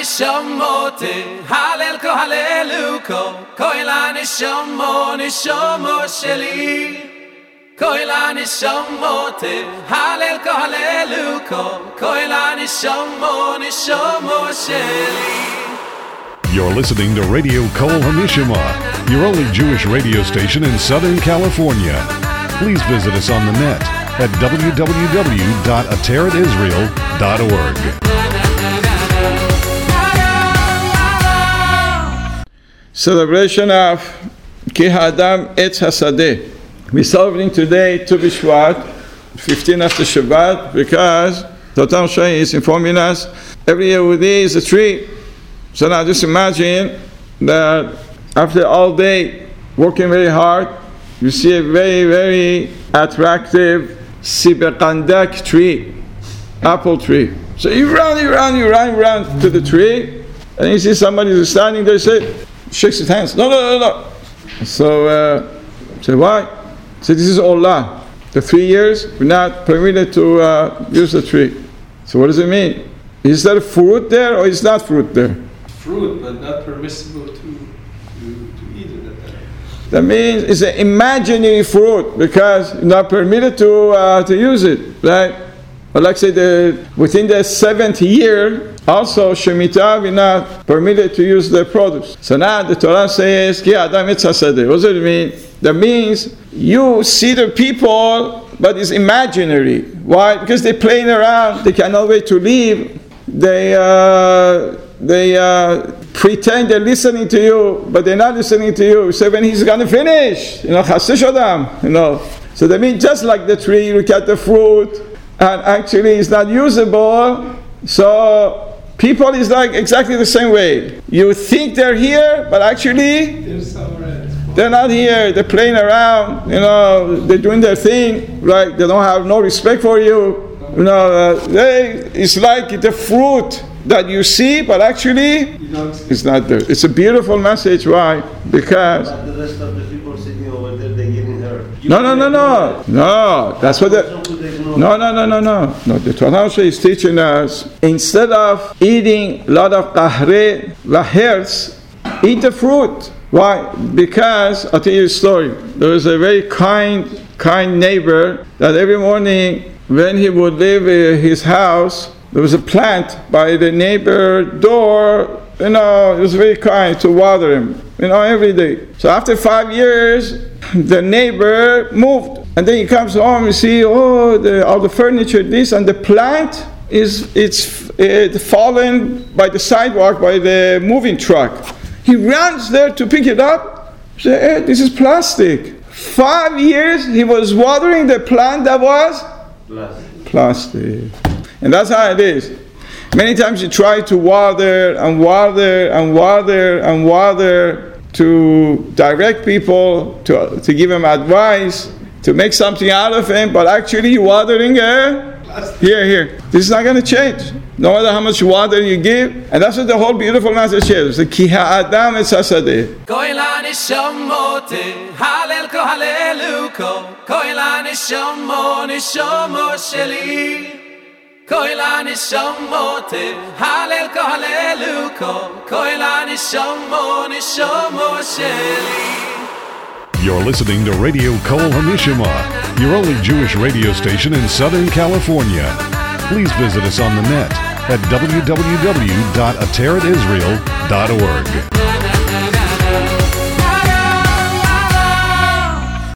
nishamote halel ko haleluko koila nishamo sheli koila nishamote halel ko haleluko koila nishamo sheli. You're listening to Radio Kol Hamishama, your only Jewish radio station in Southern California. Please visit us on the net at www.ateratisrael.org. Celebration of Ki Ha'adam Etz Hasadeh. We're celebrating today Tu B'Shvat, 15 after Shabbat, because Totam Shai is informing us every Yehudi is a tree. So now just imagine that after all day working very hard, you see a very, very attractive Sibekandak tree, apple tree. So you run to the tree, and you see somebody who's standing there, shakes his hands. No. So, say why? So this is Allah. The 3 years, we're not permitted to use the tree. So what does it mean? Is there fruit there or is not fruit there? Fruit, but not permissible to eat it at that time. That means it's an imaginary fruit because you're not permitted to use it, right? But like say within the 7th year, also Shemitah, we're not permitted to use their produce. So now the Torah says, Ki Adam Etz Hasadeh. What does it mean? That means you see the people, but it's imaginary. Why? Because they're playing around. They cannot wait to leave. They pretend they're listening to you, but they're not listening to you. So when he's going to finish, Chasei Shodam, So that means just like the tree, you look at the fruit, and actually it's not usable. So people is like exactly the same way. You think they're here, but actually they're not here. They're playing around. They're doing their thing. Right? They don't have no respect for you. It's like the fruit that you see, but actually it's not there. It's a beautiful message. Why? Because the rest of the people sitting over there, they're getting hurt. No. That's what No. The Torah is teaching us, instead of eating a lot of kahre, lahers, eat the fruit. Why? Because, I'll tell you a story. There was a very kind neighbor that every morning when he would leave his house, there was a plant by the neighbor door. It was very kind to water him, every day. So after 5 years, the neighbor moved. And then he comes home, you see, all the furniture, this, and the plant it's fallen by the sidewalk, by the moving truck. He runs there to pick it up. Say, hey, this is plastic. 5 years he was watering the plant that was plastic. And that's how it is. Many times you try to water to direct people, to give them advice, to make something out of him, but actually you're watering here. This is not going to change. No matter how much water you give. And that's what the whole beautiful message is. The Ki Ha'adam Etz Hasadeh. Koila nishamote halel ko haleluko koila nishamo sheli koila nishamote halel ko haleluko koila nishamo sheli. You're listening to Radio Kol Hamishama, your only Jewish radio station in Southern California. Please visit us on the net at www.ateratisrael.org.